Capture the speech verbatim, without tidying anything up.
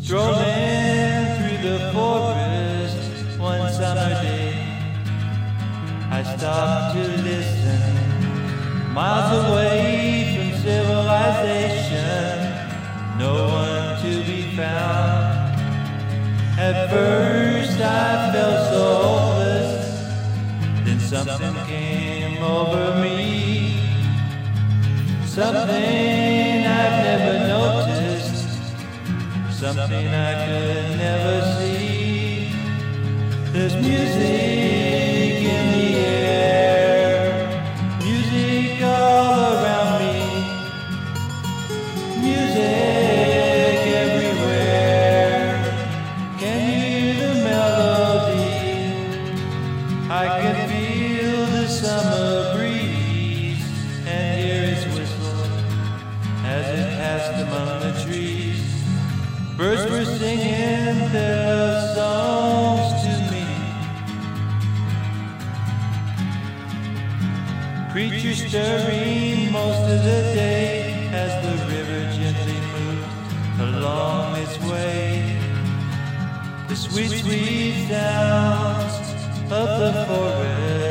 Strolling through the forest one summer day, I stopped to listen. Miles away from civilization, no one to be found. At first I felt so hopeless, then something came over me. Something I've never noticed, something I could never see. There's music in the air, music all around me, music everywhere. Can you hear the melody? I can feel the summer breeze and hear its whistle as it passed among the trees. Birds were singing their love songs to me. Creatures stirring most of the day as the river gently moved along its way. The sweet, sweet sounds of the forest